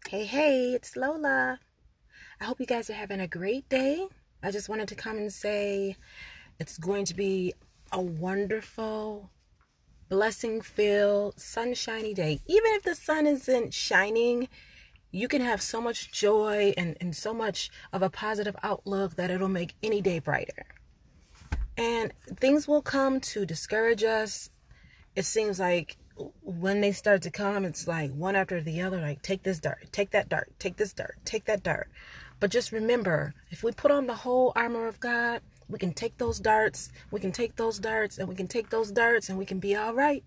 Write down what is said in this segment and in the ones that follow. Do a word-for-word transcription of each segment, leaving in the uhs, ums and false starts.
Hey, hey, it's Lola. I hope you guys are having a great day. I just wanted to come and say it's going to be a wonderful, blessing-filled, sunshiny day. Even if the sun isn't shining, you can have so much joy and, and so much of a positive outlook that it'll make any day brighter. And things will come to discourage us. It seems like when they start to come, it's like one after the other, like take this dart, take that dart, take this dart, take that dart. But just remember, if we put on the whole armor of God, we can take those darts, we can take those darts, and we can take those darts, and we can be all right.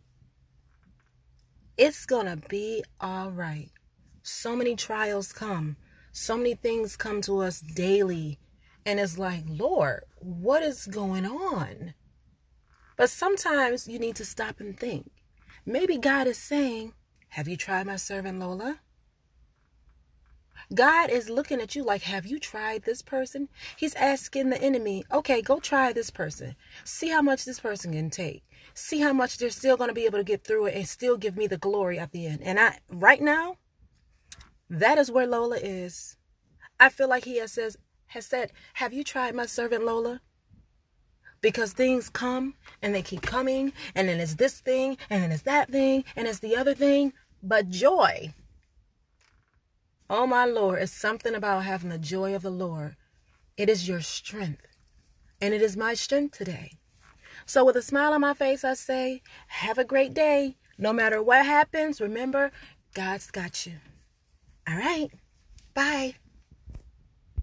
It's gonna be all right. So many trials come, so many things come to us daily, and it's like, Lord, what is going on? But sometimes you need to stop and think. Maybe God is saying, have you tried my servant Lola? God is looking at you like, have you tried this person? He's asking the enemy, okay, go try this person. See how much this person can take. See how much they're still going to be able to get through it and still give me the glory at the end. And I, right now, that is where Lola is. I feel like he has, says, has said, have you tried my servant Lola? Because things come and they keep coming, and then it's this thing, and then it's that thing, and it's the other thing. But joy, oh my Lord, it's something about having the joy of the Lord. It is your strength, and it is my strength today. So with a smile on my face, I say, have a great day. No matter what happens, remember, God's got you. All right, bye.